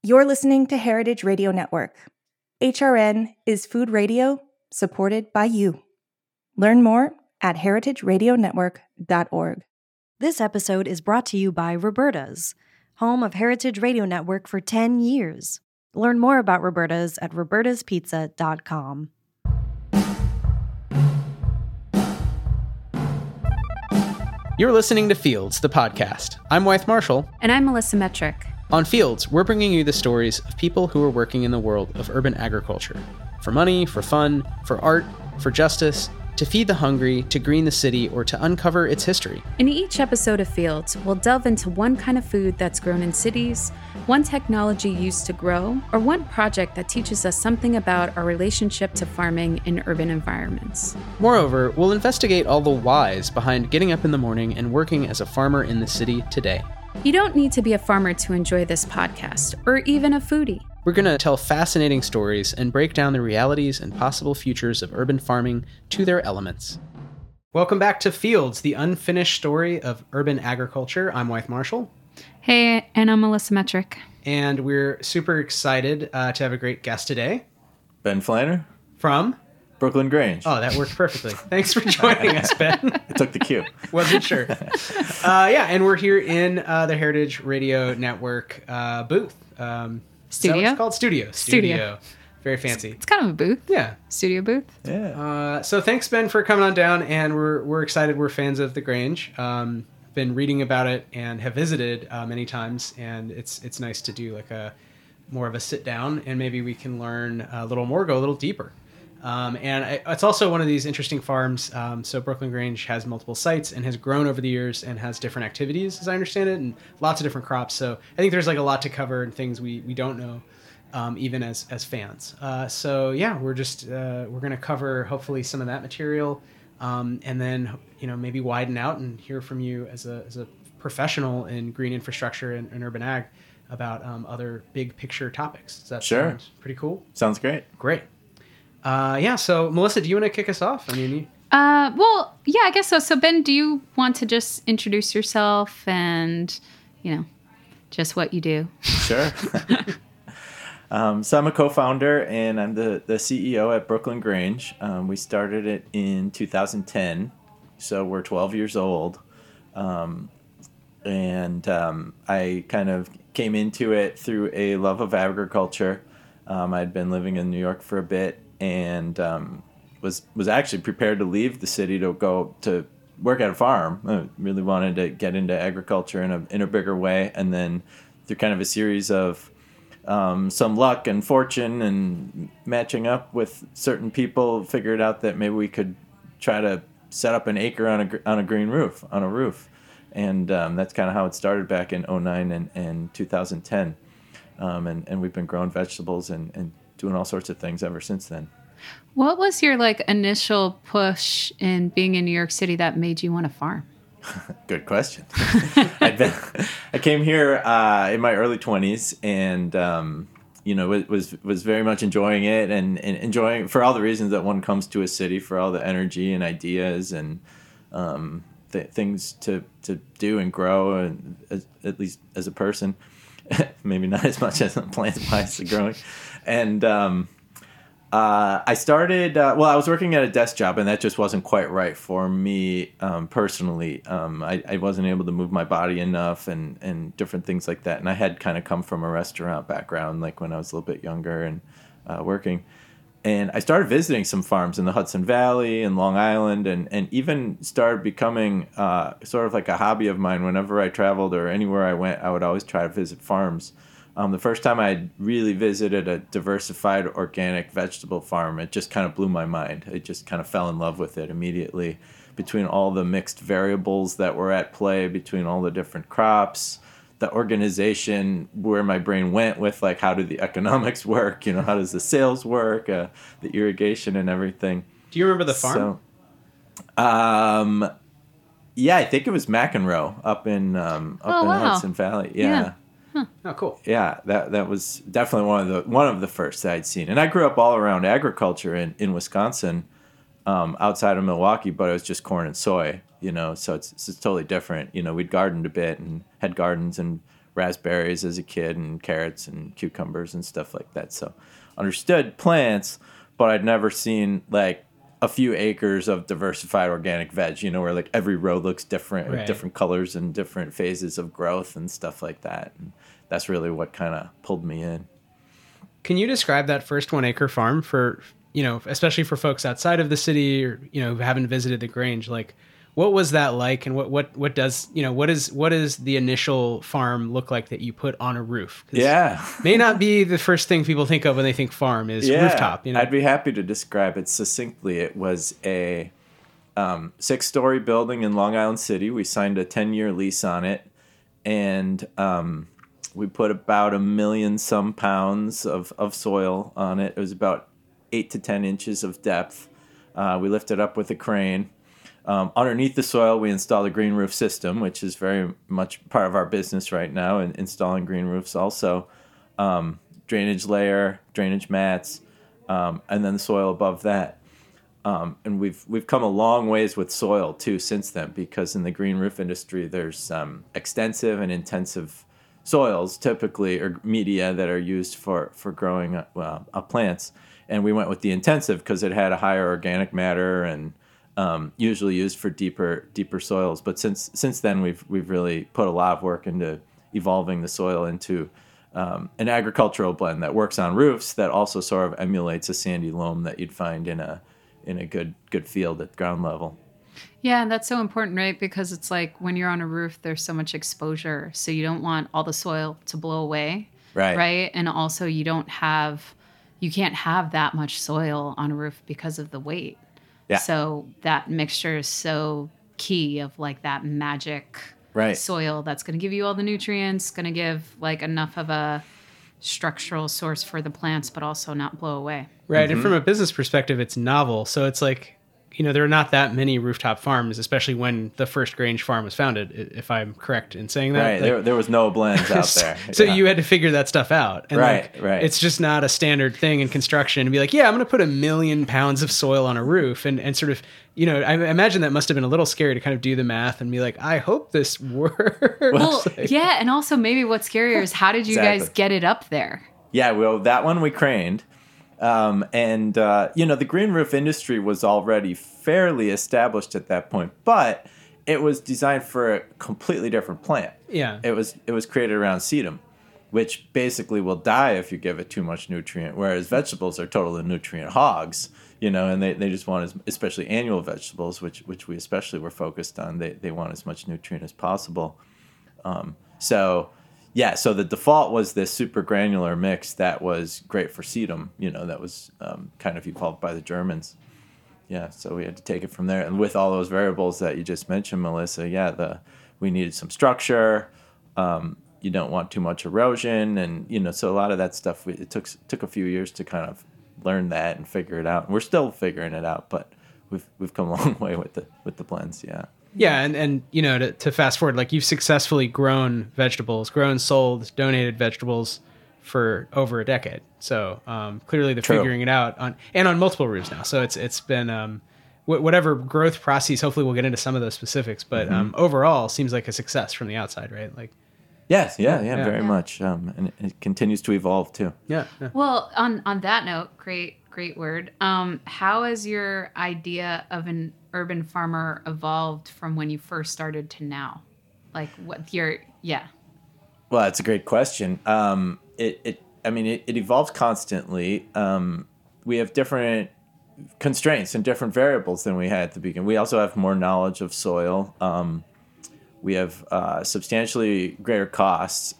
You're listening to Heritage Radio Network. HRN is food radio supported by you. Learn more at heritageradionetwork.org. This episode is brought to you by Roberta's, home of Heritage Radio Network for 10 years. Learn more about Roberta's at robertaspizza.com. You're listening to Fields, the podcast. I'm Wythe Marshall. And I'm Melissa Metrick. On Fields, we're bringing you the stories of people who are working in the world of urban agriculture. For money, for fun, for art, for justice, to feed the hungry, to green the city, or to uncover its history. In each episode of Fields, we'll delve into one kind of food that's grown in cities, one technology used to grow, or one project that teaches us something about our relationship to farming in urban environments. Moreover, we'll investigate all the whys behind getting up in the morning and working as a farmer in the city today. You don't need to be a farmer to enjoy this podcast, or even a foodie. We're going to tell fascinating stories and break down the realities and possible futures of urban farming to their elements. Welcome back to Fields, the unfinished story of urban agriculture. I'm Wythe Marshall. Hey, and I'm Melissa Metrick. And we're super excited to have a great guest today. Ben Flanner. From? Brooklyn Grange. Oh, that worked perfectly. Thanks for joining us, Ben. I took the cue. Wasn't sure. And we're here in the Heritage Radio Network booth. Studio? It's called Studio. Very fancy. It's kind of a booth. Yeah. Studio booth. Yeah. So thanks, Ben, for coming on down, and we're excited. We're fans of the Grange. Been reading about it and have visited many times, and it's nice to do like a more of a sit down, and maybe we can learn a little more, go a little deeper. It's also one of these interesting farms. So Brooklyn Grange has multiple sites and has grown over the years and has different activities, as I understand it, and lots of different crops. So I think there's like a lot to cover and things we don't know, even as fans. We're going to cover hopefully some of that material, and then maybe widen out and hear from you as a professional in green infrastructure and urban ag about other big picture topics. Does that sound pretty cool? Sounds great. Great. So Melissa, do you want to kick us off? I guess so. So Ben, do you want to just introduce yourself and, just what you do? Sure. So I'm a co-founder and I'm the CEO at Brooklyn Grange. We started it in 2010, so we're 12 years old. I kind of came into it through a love of agriculture. I'd been living in New York for a bit, and was actually prepared to leave the city to go to work at a farm. I really wanted to get into agriculture in a bigger way, and then through kind of a series of some luck and fortune and matching up with certain people, figured out that maybe we could try to set up an acre on a green roof, on a roof, and that's kind of how it started back in 2009 and 2010, and we've been growing vegetables and doing all sorts of things ever since then. What was your initial push in being in New York City that made you want to farm? Good question. I came here in my early 20s and was very much enjoying it and enjoying for all the reasons that one comes to a city, for all the energy and ideas and things to do and grow, and at least as a person. Maybe not as much as plant-wise growing. And I started, I was working at a desk job, and that just wasn't quite right for me personally. I wasn't able to move my body enough and different things like that. And I had kind of come from a restaurant background, like when I was a little bit younger and working. And I started visiting some farms in the Hudson Valley and Long Island, and even started becoming sort of like a hobby of mine. Whenever I traveled or anywhere I went, I would always try to visit farms. The first time I really visited a diversified organic vegetable farm, it just kind of blew my mind. I just kind of fell in love with it immediately, between all the mixed variables that were at play, between all the different crops, the organization, where my brain went with like, how do the economics work? How does the sales work? The irrigation and everything. Do you remember the farm? So, yeah, I think it was McEnroe up in Hudson Valley. Yeah. Huh. Oh, cool. Yeah, that was definitely one of the first that I'd seen. And I grew up all around agriculture in Wisconsin, outside of Milwaukee, but it was just corn and soy. So it's totally different. We'd gardened a bit and had gardens and raspberries as a kid and carrots and cucumbers and stuff like that. So understood plants, but I'd never seen like a few acres of diversified organic veg, where like every row looks different, with different colors and different phases of growth and stuff like that. And that's really what kind of pulled me in. Can you describe that first 1 acre farm for, especially for folks outside of the city or, who haven't visited the Grange? Like, what was that like? And what does the initial farm look like that you put on a roof? Yeah. May not be the first thing people think of when they think farm is rooftop. I'd be happy to describe it succinctly. It was a 6-story building in Long Island City. We signed a 10-year lease on it. And we put about 1 million some pounds of soil on it. It was about 8 to 10 inches of depth. We lifted up with a crane. Underneath the soil, we installed a green roof system, which is very much part of our business right now, and installing green roofs also. Drainage layer, drainage mats, and then the soil above that. And we've come a long ways with soil too since then, because in the green roof industry, there's extensive and intensive soils typically, or media that are used for growing plants. And we went with the intensive because it had a higher organic matter and usually used for deeper soils. But since then, we've really put a lot of work into evolving the soil into an agricultural blend that works on roofs that also sort of emulates a sandy loam that you'd find in a good field at ground level. Yeah, that's so important, right? Because it's like when you're on a roof, there's so much exposure, so you don't want all the soil to blow away, right? And also you can't have that much soil on a roof because of the weight. Yeah. So that mixture is so key of like that magic soil that's going to give you all the nutrients, going to give like enough of a structural source for the plants, but also not blow away. Right. Mm-hmm. And from a business perspective, it's novel. So it's like, there are not that many rooftop farms, especially when the first Grange farm was founded, if I'm correct in saying that. Right. There was no blends out there. So you had to figure that stuff out. And right. It's just not a standard thing in construction to be like, yeah, I'm going to put 1 million pounds of soil on a roof and sort of, I imagine that must have been a little scary to kind of do the math and be like, I hope this works. Well, yeah. And also maybe what's scarier is how did you guys get it up there? Yeah, well, that one we craned. The green roof industry was already fairly established at that point, but it was designed for a completely different plant. Yeah. It was created around sedum, which basically will die if you give it too much nutrient, whereas vegetables are totally nutrient hogs, and they just want, especially annual vegetables, which we especially were focused on, they want as much nutrient as possible. So the default was this super granular mix that was great for sedum, that was kind of evolved by the Germans. Yeah, so we had to take it from there. And with all those variables that you just mentioned, Melissa, we needed some structure. You don't want too much erosion. And, so a lot of that stuff, it took a few years to kind of learn that and figure it out. And we're still figuring it out, but we've come a long way with the blends, yeah. Yeah, and to fast forward, like you've successfully grown vegetables, sold, donated vegetables for over a decade. So clearly the figuring it out on multiple roofs now. So it's been whatever growth process. Hopefully we'll get into some of those specifics, but overall seems like a success from the outside, right? Like. Yes, very much, and it continues to evolve too. Yeah. Well, on that note, great word. How has your idea of an urban farmer evolved from when you first started to now? Like what your Well, that's a great question. It evolves constantly. We have different constraints and different variables than we had at the beginning. We also have more knowledge of soil. We have substantially greater costs.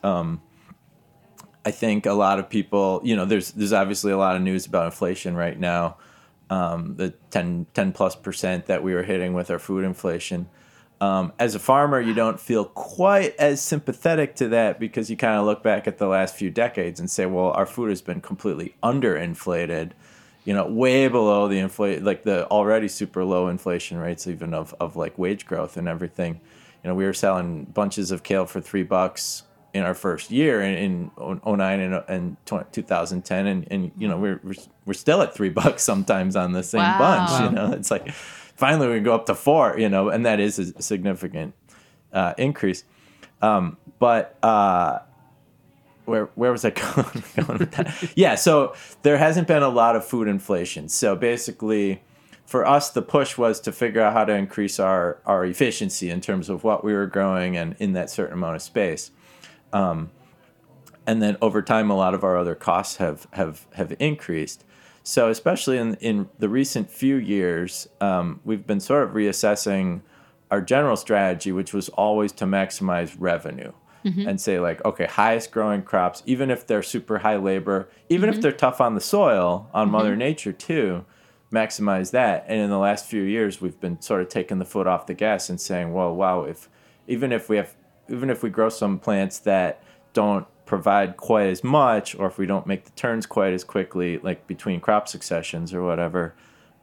I think a lot of people, there's obviously a lot of news about inflation right now. The 10+% that we were hitting with our food inflation. As a farmer, you don't feel quite as sympathetic to that because you kind of look back at the last few decades and say, well, our food has been completely underinflated, way below the like the already super low inflation rates even of like wage growth and everything. We were selling bunches of kale for $3 in our first year in 2009 and 2010, and we're still at $3 sometimes on the same bunch. It's like finally we go up to $4, and that is a significant increase. But where was I going with that? Yeah, so there hasn't been a lot of food inflation. So basically, for us, the push was to figure out how to increase our efficiency in terms of what we were growing and in that certain amount of space. And then over time, a lot of our other costs have increased. So especially in the recent few years, we've been sort of reassessing our general strategy, which was always to maximize revenue. And say like, okay, highest growing crops, even if they're super high labor, even if they're tough on the soil, on Mother Nature too, maximize that. And in the last few years, we've been sort of taking the foot off the gas and saying, well, wow, even if we grow some plants that don't provide quite as much, or if we don't make the turns quite as quickly, like between crop successions or whatever,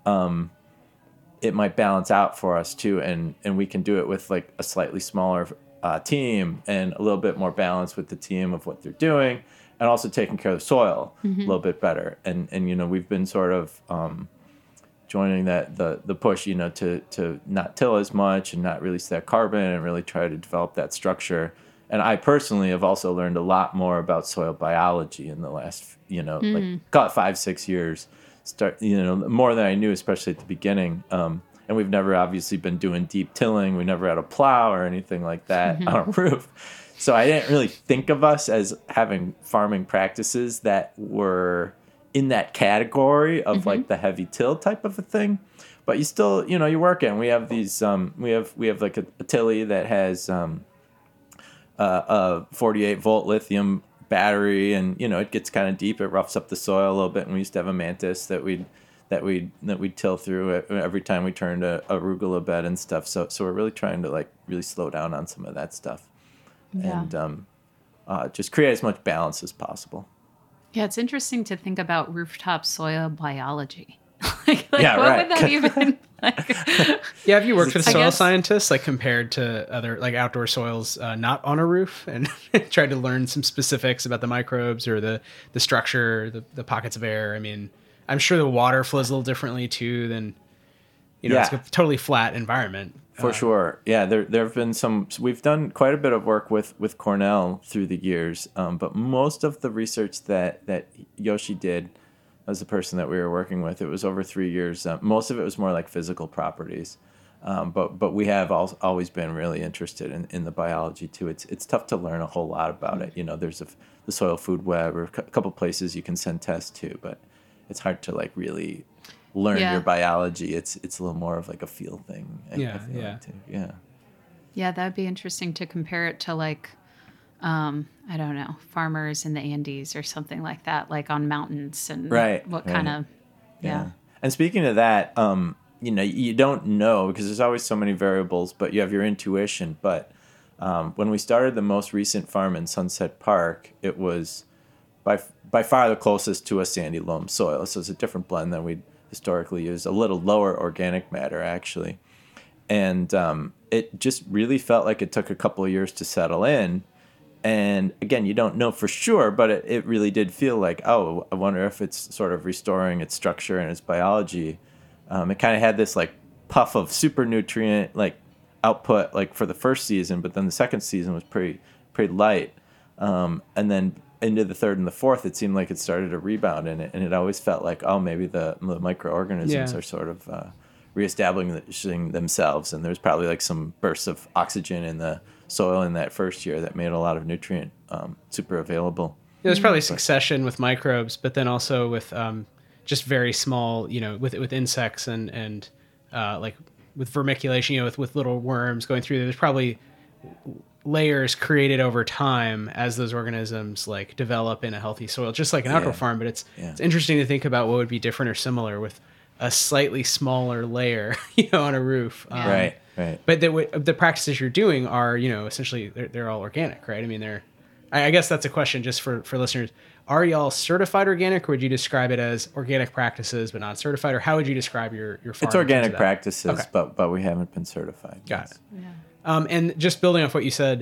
it might balance out for us too. And we can do it with like a slightly smaller team and a little bit more balance with the team of what they're doing, and also taking care of the soil a little bit better. And we've been sort of joining the push, to not till as much and not release that carbon and really try to develop that structure. And I personally have also learned a lot more about soil biology in the last, like call it 5-6 years. More than I knew, especially at the beginning. And we've never obviously been doing deep tilling. We never had a plow or anything like that on a roof. So I didn't really think of us as having farming practices that were in that category of like the heavy till type of a thing. But you still, you work it. And we have these, we have like a tilly that has a 48 volt lithium battery, and it gets kind of deep. It roughs up the soil a little bit. And we used to have a mantis that we'd till through it every time we turned a arugula bed and stuff. So we're really trying to like really slow down on some of that stuff, and just create as much balance as possible. Yeah, it's interesting to think about rooftop soil biology. What would that even like? Yeah, have you worked with soil scientists, like compared to other like outdoor soils not on a roof, and tried to learn some specifics about the microbes or the structure, the pockets of air? I mean, I'm sure the water flows a little differently too than, it's a totally flat environment. For sure. Yeah, there have been we've done quite a bit of work with Cornell through the years, but most of the research that Yoshi did as the person that we were working with, it was over 3 years. Most of it was more like physical properties. But we have always been really interested in the biology too. It's tough to learn a whole lot about it. There's the soil food web or a couple places you can send tests to, but it's hard to like really learn your biology. It's a little more of like a feel thing. I feel like too. Yeah, that'd be interesting to compare it to like, I don't know, farmers in the Andes or something like that, like on mountains and kind of, And speaking of that, you don't know because there's always so many variables, but you have your intuition. But when we started the most recent farm in Sunset Park, it was by far the closest to a sandy loam soil. So it's a different blend than we'd historically used, a little lower organic matter actually. And it just really felt like it took a couple of years to settle in. And again, you don't know for sure, but it really did feel like, oh, I wonder if it's sort of restoring its structure and its biology. It kind of had this like puff of super nutrient like output like for the first season, but then the second season was pretty light. And then into the third and the fourth, it seemed like it started to rebound in it, and it always felt like, oh, maybe the microorganisms are sort of reestablishing themselves, and there's probably like some bursts of oxygen in the soil in that first year that made a lot of nutrient super available. Yeah, there's probably succession with microbes, but then also with just very small, with insects and like with vermiculation, with little worms going through there. There's probably layers created over time as those organisms like develop in a healthy soil, just like an outdoor farm. But it's interesting to think about what would be different or similar with a slightly smaller layer, on a roof. Right. But the practices you're doing are, essentially they're all organic, right? I mean, I guess that's a question just for listeners. Are y'all certified organic, or would you describe it as organic practices but not certified, or how would you describe your farm? It's organic practices, but we haven't been certified. Got it. Yeah. And just building off what you said,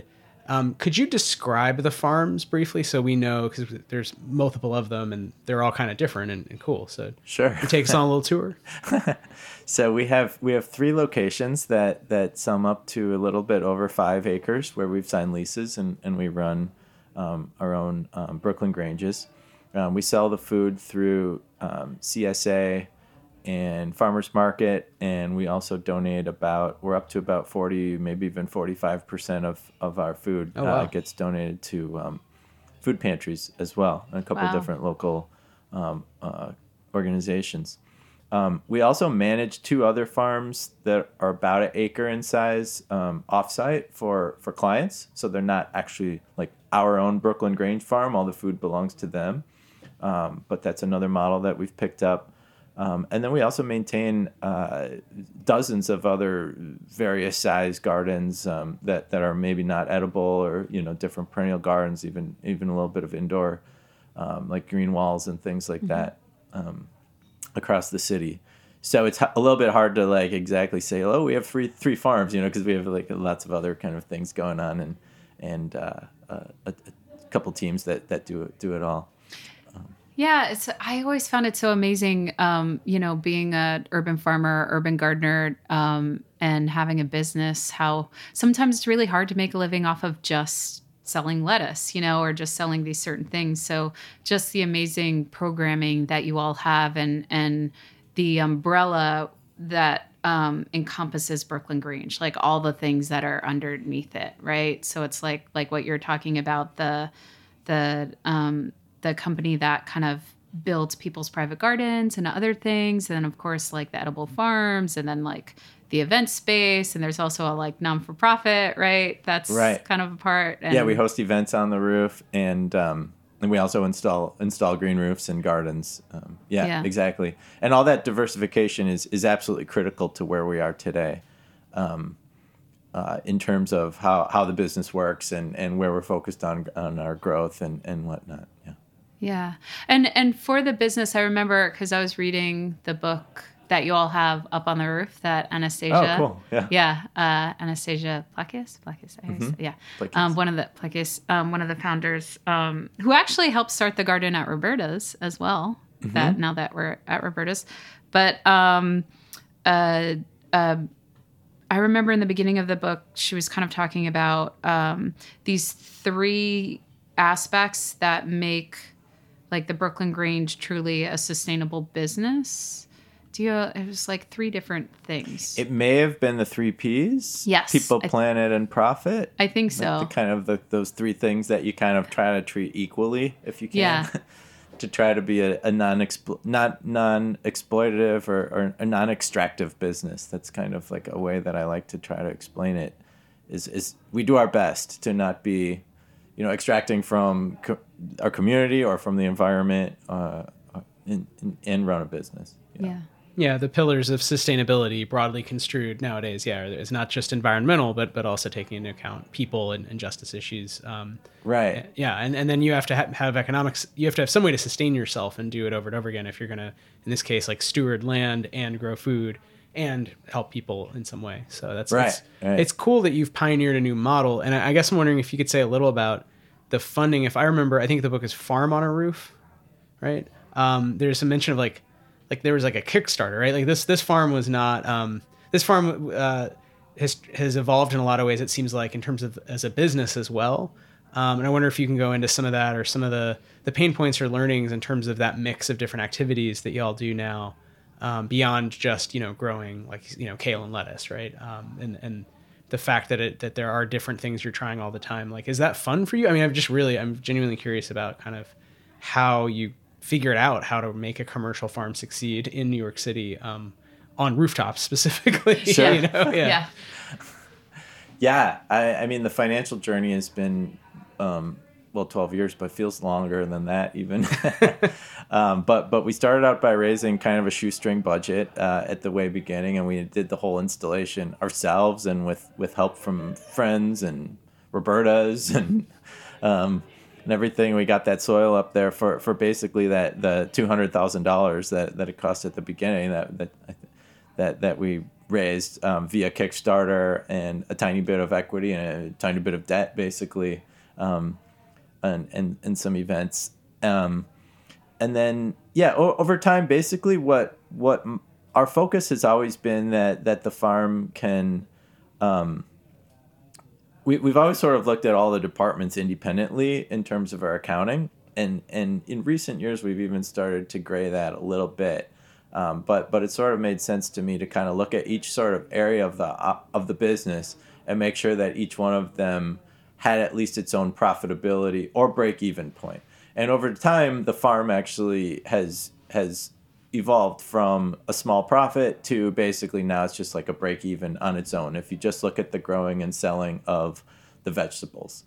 Could you describe the farms briefly so we know, because there's multiple of them and they're all kind of different and cool. So Sure. you take us on a little tour. So we have 3 locations that sum up to a little bit over 5 acres where we've signed leases and we run our own Brooklyn Granges. We sell the food through CSA and Farmers Market, and we also donate we're up to about 40, maybe even 45% of our food gets donated to food pantries as well, and a couple different local organizations. We also manage 2 other farms that are about an acre in size offsite for clients. So they're not actually like our own Brooklyn Grange farm. All the food belongs to them. But that's another model that we've picked up. And then we also maintain dozens of other various size gardens that are maybe not edible, or different perennial gardens, even a little bit of indoor, like green walls and things like that. Across the city. So it's a little bit hard to like exactly say, oh, we have three farms, because we have like lots of other kind of things going on, and a couple teams that do it all. Yeah, I always found it so amazing, being an urban farmer, urban gardener, and having a business, how sometimes it's really hard to make a living off of just selling lettuce, or just selling these certain things. So just the amazing programming that you all have, and the umbrella that encompasses Brooklyn Grange, like all the things that are underneath it, right? So it's like what you're talking about, the company that kind of builds people's private gardens and other things, and then of course like the edible farms, and then like the event space, and there's also a like non-for-profit, right? That's kind of a part. And we host events on the roof, and we also install green roofs and gardens. Exactly. And all that diversification is absolutely critical to where we are today, in terms of how the business works and where we're focused on our growth and whatnot. Yeah. And for the business, I remember, because I was reading the book that you all have up on the roof, that Anastasia. Oh, cool. Yeah. Anastasia Plakis. Yeah. Plakis. One of the founders, who actually helped start the garden at Roberta's as well. Now that we're at Roberta's. But I remember in the beginning of the book, she was kind of talking about these 3 aspects that make like the Brooklyn Grange truly a sustainable business. It was like 3 different things. It may have been the 3 Ps. Yes. People, planet, and profit. I think so. Like those 3 things that you kind of try to treat equally if you can. Yeah. To try to be a non-exploitative or a non-extractive business. That's kind of like a way that I like to try to explain it. Is we do our best to not be, extracting from our community or from the environment, and run a business. Yeah. Yeah, the pillars of sustainability broadly construed nowadays, is not just environmental, but also taking into account people and justice issues. Right. Yeah, and then you have to have economics. You have to have some way to sustain yourself and do it over and over again if you're going to, in this case, like steward land and grow food and help people in some way. So that's right. It's cool that you've pioneered a new model. And I guess I'm wondering if you could say a little about the funding. If I remember, I think the book is Farm on a Roof, right? There's some mention of like there was like a Kickstarter, right? Like this farm was not, this farm has evolved in a lot of ways, it seems like, in terms of as a business as well. And I wonder if you can go into some of that or some of the pain points or learnings in terms of that mix of different activities that y'all do now, beyond just, growing like, kale and lettuce, right? And the fact that there are different things you're trying all the time. Like, is that fun for you? I mean, I'm genuinely curious about kind of how you figured out how to make a commercial farm succeed in New York City, on rooftops specifically. Sure. Yeah. Yeah. I mean, the financial journey has been, 12 years, but feels longer than that even. But we started out by raising kind of a shoestring budget at the way beginning, and we did the whole installation ourselves and with help from friends and Roberta's and everything. We got that soil up there for basically the $200,000 that it cost at the beginning that we raised via Kickstarter and a tiny bit of equity and a tiny bit of debt, basically, and some events. And then, over time, basically what our focus has always been that the farm can, we've always sort of looked at all the departments independently in terms of our accounting. And in recent years, we've even started to gray that a little bit. But it sort of made sense to me to kind of look at each sort of area of the business and make sure that each one of them had at least its own profitability or break-even point. And over time, the farm actually has evolved from a small profit to basically now it's just like a break-even on its own. If you just look at the growing and selling of the vegetables.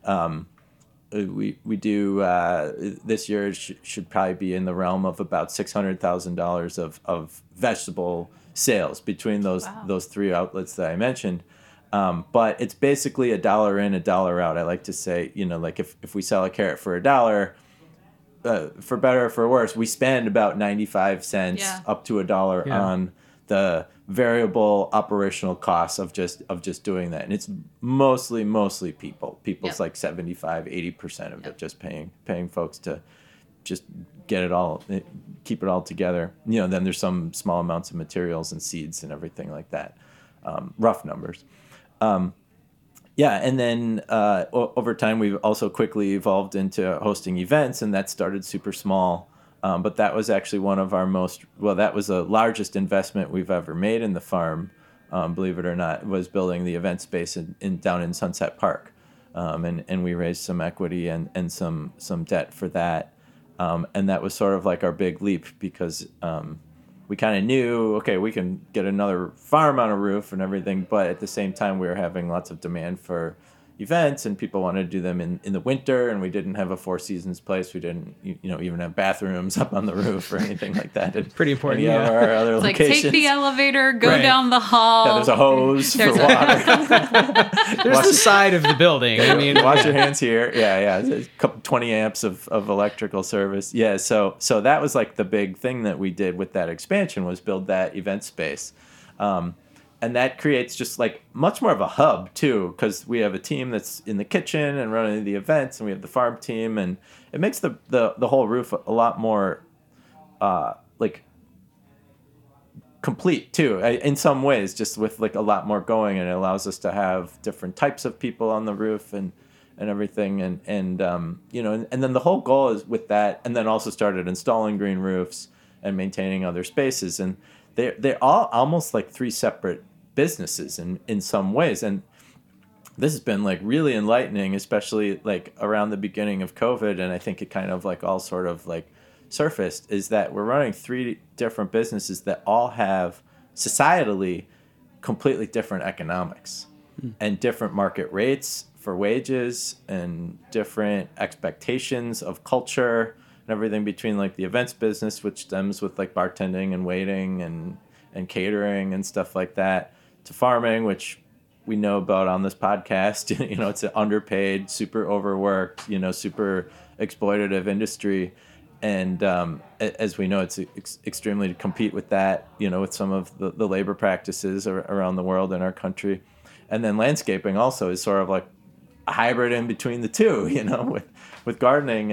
We do this year should probably be in the realm of about $600,000 of vegetable sales between those three outlets that I mentioned. But it's basically $1 in, $1 out. I like to say, like if we sell a carrot for $1, for better or for worse, we spend about 95 cents up to $1 on the variable operational costs of just doing that. And it's mostly people's like 75-80% of it, just paying folks to just get it all, keep it all together. Then there's some small amounts of materials and seeds and everything like that. Rough numbers. And then over time we've also quickly evolved into hosting events, and that started super small. But that was actually one of our that was the largest investment we've ever made in the farm, believe it or not, was building the event space down in Sunset Park. And we raised some equity and some debt for that. And that was sort of like our big leap because we kind of knew, okay, we can get another farm on a roof and everything, but at the same time we were having lots of demand for events and people wanted to do them in the winter, and we didn't have a Four Seasons place. We didn't even have bathrooms up on the roof or anything like that. It's pretty important. Yeah, our other it's locations. Like take the elevator, go down the hall. Yeah, there's a hose for water. There's the side of the building. I mean, wash your hands here. Yeah. A couple 20 amps of electrical service. Yeah, so that was like the big thing that we did with that expansion was build that event space. And that creates just like much more of a hub too, because we have a team that's in the kitchen and running the events, and we have the farm team, and it makes the whole roof a lot more like complete too, in some ways, just with like a lot more going, and it allows us to have different types of people on the roof and everything, and then the whole goal is with that, and then also started installing green roofs and maintaining other spaces, and they're all almost like three separate businesses in some ways. And this has been like really enlightening, especially like around the beginning of COVID. And I think it kind of like all sort of like surfaced is that we're running three different businesses that all have societally completely different economics and different market rates for wages and different expectations of culture and everything between like the events business, which stems with like bartending and waiting and catering and stuff like that, to farming, which we know about on this podcast. It's an underpaid, super overworked, super exploitative industry. And as we know, it's extremely to compete with that, with some of the labor practices around the world in our country. And then landscaping also is sort of like a hybrid in between the two, with gardening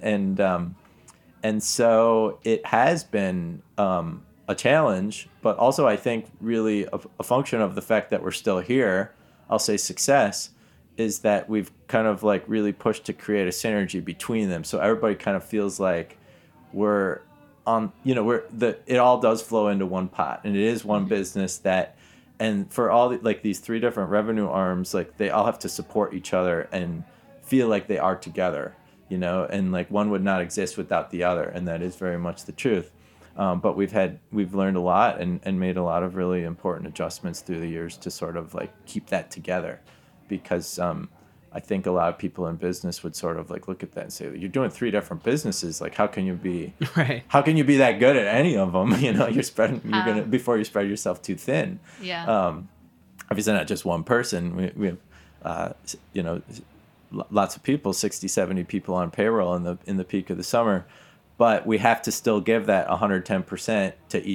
and so it has been a challenge, but also I think really a function of the fact that we're still here. I'll say success is that we've kind of like really pushed to create a synergy between them. So everybody kind of feels like we're on, it all does flow into one pot, and it is one business that, and for all like these three different revenue arms, like they all have to support each other and feel like they are together. And like one would not exist without the other, and that is very much the truth. But we've learned a lot and made a lot of really important adjustments through the years to sort of like keep that together, because I think a lot of people in business would sort of like look at that and say, you're doing three different businesses, like how can you be how can you be that good at any of them? Before you spread yourself too thin. Obviously not just one person. We have lots of people, 60, 70 people on payroll in the peak of the summer, but we have to still give that 110% to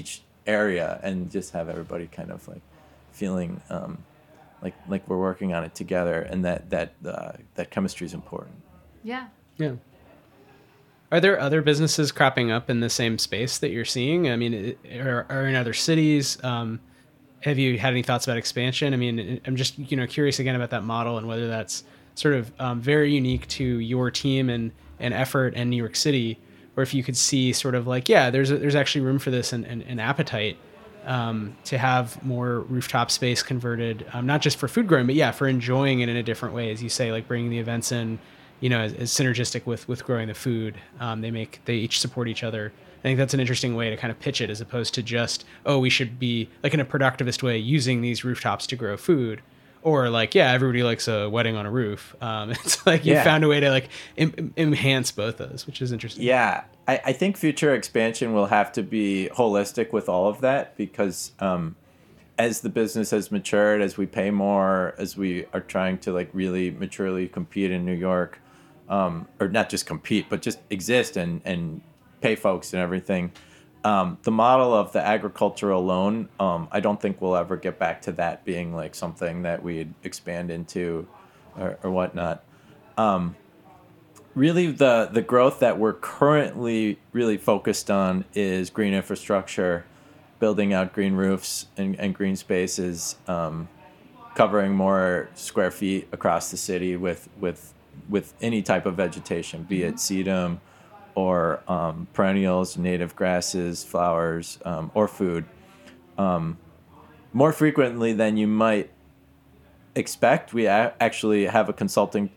area and just have everybody kind of like feeling like we're working on it together, and that chemistry is important. Yeah. Yeah. Are there other businesses cropping up in the same space that you're seeing? I mean, or in other cities? Have you had any thoughts about expansion? I mean, I'm just curious again about that model and whether that's sort of very unique to your team and effort in New York City, or if you could see sort of like, yeah, there's actually room for this and appetite to have more rooftop space converted, not just for food growing, but yeah, for enjoying it in a different way, as you say, like bringing the events in, as synergistic with growing the food. They each support each other. I think that's an interesting way to kind of pitch it, as opposed to just, we should be like in a productivist way using these rooftops to grow food, or like, yeah, everybody likes a wedding on a roof. It's like you found a way to like enhance both those, which is interesting. Yeah, I think future expansion will have to be holistic with all of that, because as the business has matured, as we pay more, as we are trying to like really maturely compete in New York, or not just compete, but just exist and pay folks and everything. The model of the agricultural loan, I don't think we'll ever get back to that being like something that we'd expand into or whatnot. Really, the growth that we're currently really focused on is green infrastructure, building out green roofs and green spaces, covering more square feet across the city with any type of vegetation, be it sedum or perennials, native grasses, flowers, or food. More frequently than you might expect, we actually have a consulting,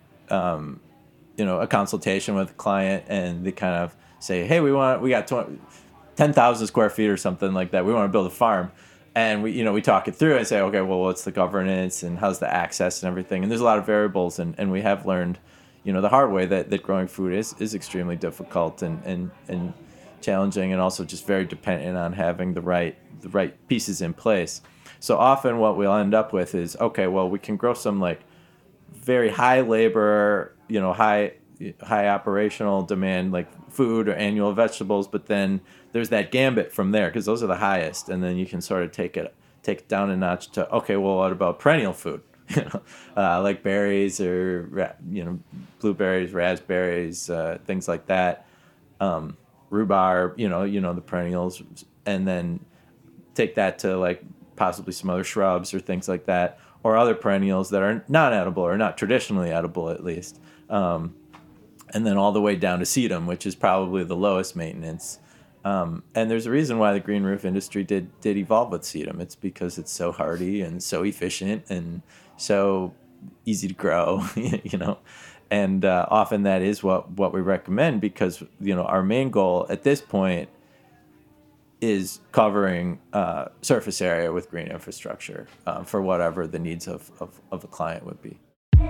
a consultation with a client, and they kind of say, hey, we got 10,000 square feet or something like that. We want to build a farm. And we talk it through and say, okay, well, what's the governance and how's the access and everything? And there's a lot of variables, and we have learned, the hard way that growing food is extremely difficult and challenging, and also just very dependent on having the right pieces in place. So often what we'll end up with is, okay, well, we can grow some like very high labor, high operational demand, like food or annual vegetables, but then there's that gambit from there, because those are the highest, and then you can sort of take it down a notch to, okay, well, what about perennial food? Like berries or blueberries, raspberries, things like that, rhubarb, the perennials, and then take that to like possibly some other shrubs or things like that, or other perennials that are not edible or not traditionally edible, at least, and then all the way down to sedum, which is probably the lowest maintenance. And there's a reason why the green roof industry did evolve with sedum. It's because it's so hardy and so efficient and so easy to grow, and often that is what we recommend, because our main goal at this point is covering surface area with green infrastructure for whatever the needs of a client would be.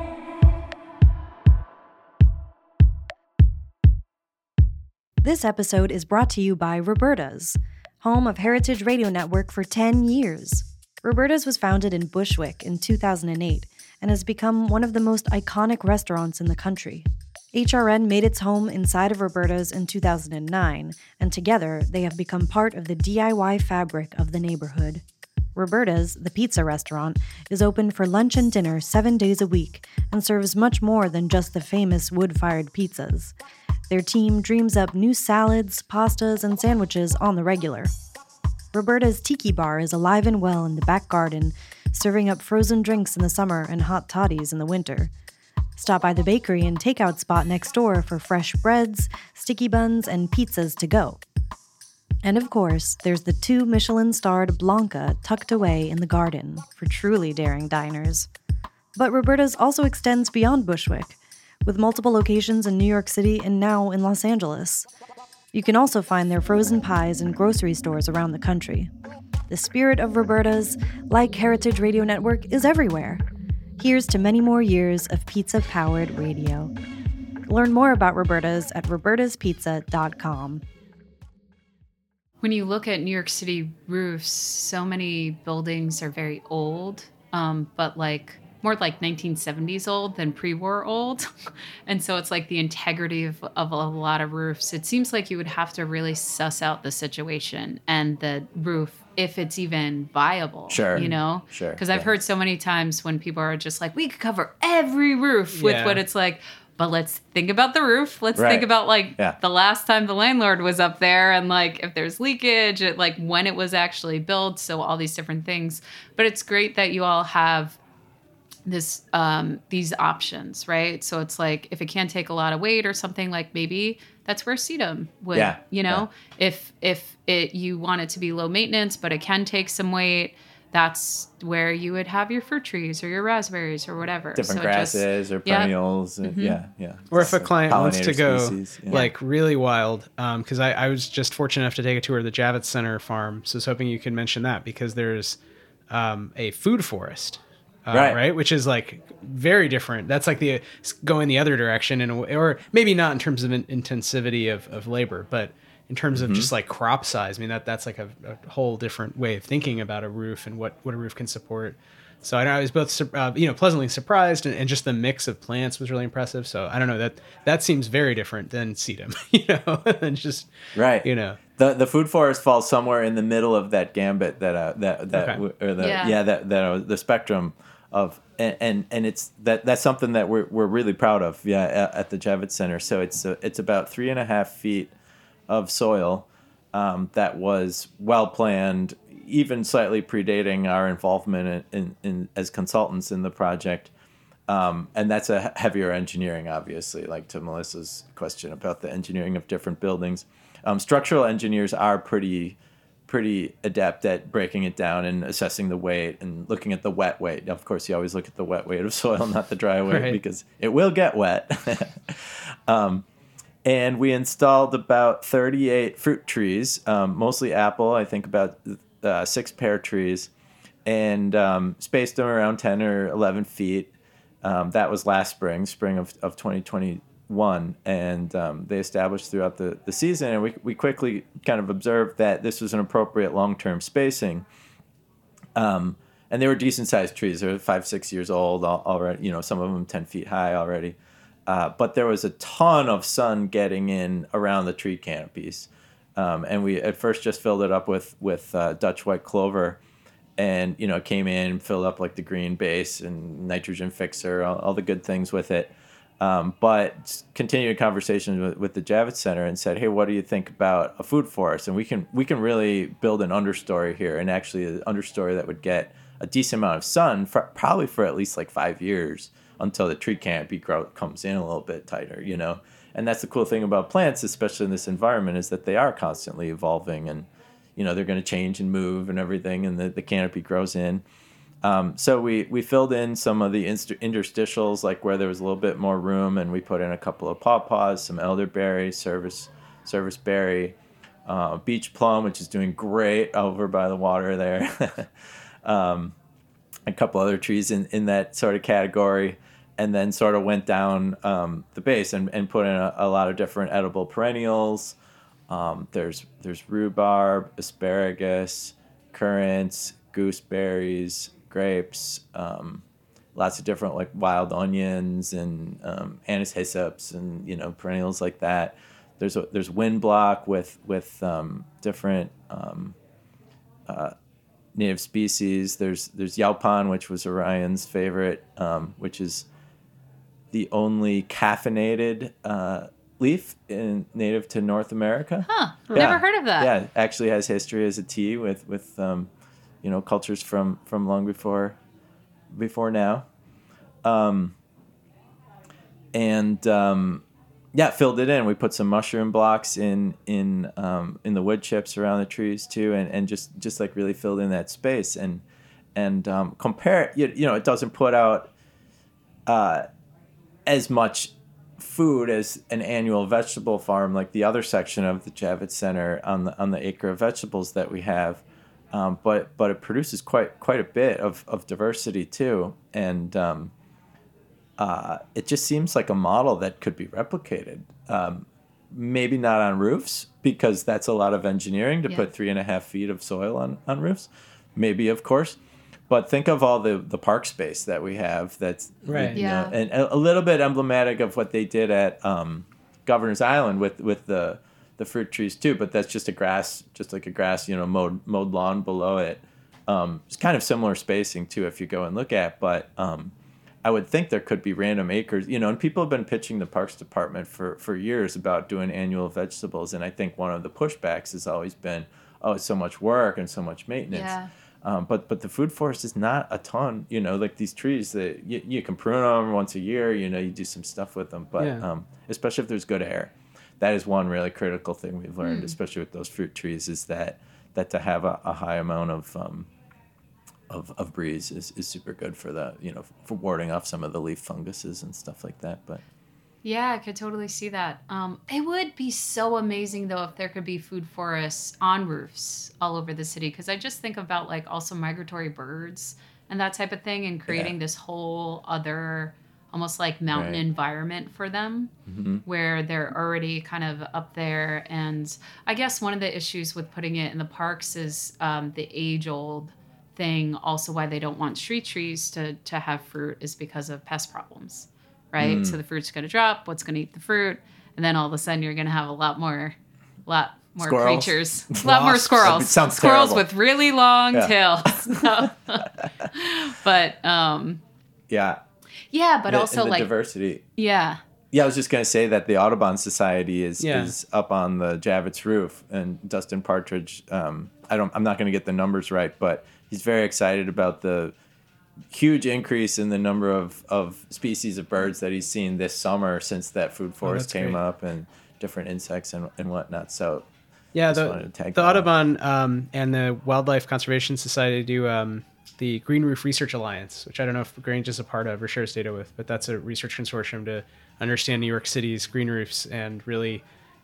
This episode is brought to you by Roberta's, home of Heritage Radio Network for 10 years. Roberta's was founded in Bushwick in 2008 and has become one of the most iconic restaurants in the country. HRN made its home inside of Roberta's in 2009, and together they have become part of the DIY fabric of the neighborhood. Roberta's, the pizza restaurant, is open for lunch and dinner 7 days a week and serves much more than just the famous wood-fired pizzas. Their team dreams up new salads, pastas, and sandwiches on the regular. Roberta's Tiki Bar is alive and well in the back garden, serving up frozen drinks in the summer and hot toddies in the winter. Stop by the bakery and takeout spot next door for fresh breads, sticky buns, and pizzas to go. And of course, there's the 2 Michelin-starred Blanca tucked away in the garden for truly daring diners. But Roberta's also extends beyond Bushwick, with multiple locations in New York City and now in Los Angeles. You can also find their frozen pies in grocery stores around the country. The spirit of Roberta's, like Heritage Radio Network, is everywhere. Here's to many more years of pizza-powered radio. Learn more about Roberta's at robertaspizza.com. When you look at New York City roofs, so many buildings are very old, but like more like 1970s old than pre-war old. And so it's like the integrity of a lot of roofs. It seems like you would have to really suss out the situation and the roof, if it's even viable. Sure. You know? Sure. Because I've heard so many times when people are just like, we could cover every roof with what it's like. But let's think about the roof. Let's think about the last time the landlord was up there and like if there's leakage, like when it was actually built. So all these different things. But it's great that you all have this these options, right? So it's like if it can't take a lot of weight or something, like maybe that's where sedum would, if you want it to be low maintenance, but it can take some weight. That's where you would have your fruit trees or your raspberries or whatever. Different grasses or perennials. Or if a client wants to go species, like really wild, because I was just fortunate enough to take a tour of the Javits Center farm. So I was hoping you could mention that because there's a food forest, right? Which is like very different. That's like going the other direction, or maybe not in terms of intensivity of labor, but in terms of just like crop size. I mean, that's like a whole different way of thinking about a roof and what a roof can support. So I was both, pleasantly surprised, and just the mix of plants was really impressive. So I don't know, that seems very different than sedum, and just The food forest falls somewhere in the middle of that gambit the spectrum of, and it's that's something that we're really proud of. At the Javits Center. So it's about 3.5 feet of soil that was well planned, even slightly predating our involvement in as consultants in the project. And that's a heavier engineering, obviously, like to Melissa's question about the engineering of different buildings. Structural engineers are pretty adept at breaking it down and assessing the weight and looking at the wet weight. Of course, you always look at the wet weight of soil, not the dry weight, because it will get wet. And we installed about 38 fruit trees, mostly apple, I think about 6 pear trees, and spaced them around 10 or 11 feet. That was last spring of 2021, and they established throughout the season, and we quickly kind of observed that this was an appropriate long-term spacing. And they were decent-sized trees. They were 5-6 years old already, some of them 10 feet high already. But there was a ton of sun getting in around the tree canopies. And we at first just filled it up with Dutch white clover, and, came in, filled up like the green base and nitrogen fixer, all the good things with it. But continued conversations with the Javits Center and said, hey, what do you think about a food forest? And we can really build an understory here, and actually an understory that would get a decent amount of sun probably for at least like 5 years, until the tree canopy comes in a little bit tighter, And that's the cool thing about plants, especially in this environment, is that they are constantly evolving, and, they're going to change and move and everything, and the canopy grows in. So we filled in some of the interstitials, like where there was a little bit more room, and we put in a couple of pawpaws, some elderberry, service berry, beach plum, which is doing great over by the water there. A couple other trees in that sort of category, and then sort of went down the base and put in a lot of different edible perennials. There's rhubarb, asparagus, currants, gooseberries, grapes, lots of different like wild onions and anise hyssopes and perennials like that. There's windblock with different native species. There's Yaupan, which was Orion's favorite, which is the only caffeinated leaf native to North America. Never heard of that. Yeah, actually has history as a tea with cultures from long before now. Filled it in. We put some mushroom blocks in the wood chips around the trees too, and just like really filled in that space and compare. It doesn't put out as much food as an annual vegetable farm like the other section of the Javits Center on the acre of vegetables that we have, but it produces quite a bit of diversity too, and it just seems like a model that could be replicated. Maybe not on roofs, because that's a lot of engineering to put 3.5 feet of soil on roofs. Maybe, of course. But think of all the park space that we have. That's right. Know, and a little bit emblematic of what they did at Governor's Island with the fruit trees too. But that's just like a grass, mowed lawn below it. It's kind of similar spacing too if you go and look at. But I would think there could be random acres, and people have been pitching the Parks Department for years about doing annual vegetables. And I think one of the pushbacks has always been, oh, it's so much work and so much maintenance. Yeah. But the food forest is not a ton, like these trees that you can prune them once a year, you do some stuff with them. But especially if there's good air, that is one really critical thing we've learned, especially with those fruit trees, is that to have a high amount of breeze is super good for the, for warding off some of the leaf funguses and stuff like that. But yeah, I could totally see that. It would be so amazing, though, if there could be food forests on roofs all over the city. Because I just think about, like, also migratory birds and that type of thing, and creating this whole other, almost like mountain environment for them, where they're already kind of up there. And I guess one of the issues with putting it in the parks is the age-old thing. Also, why they don't want street trees to have fruit is because of pest problems. Right? So the fruit's going to drop. What's going to eat the fruit? And then all of a sudden you're going to have a lot more squirrels. Creatures. A lot more squirrels. Sounds squirrels terrible. With really long tails. But, yeah. Yeah, but also the like diversity. Yeah. Yeah, I was just going to say that the Audubon Society is up on the Javits roof, and Dustin Partridge, I'm not going to get the numbers right, but he's very excited about the huge increase in the number of species of birds that he's seen this summer since that food forest came up, and different insects and whatnot. So yeah, the Audubon and the Wildlife Conservation Society do the Green Roof Research Alliance, which I don't know if Grange is a part of or shares data with, but that's a research consortium to understand New York City's green roofs and really,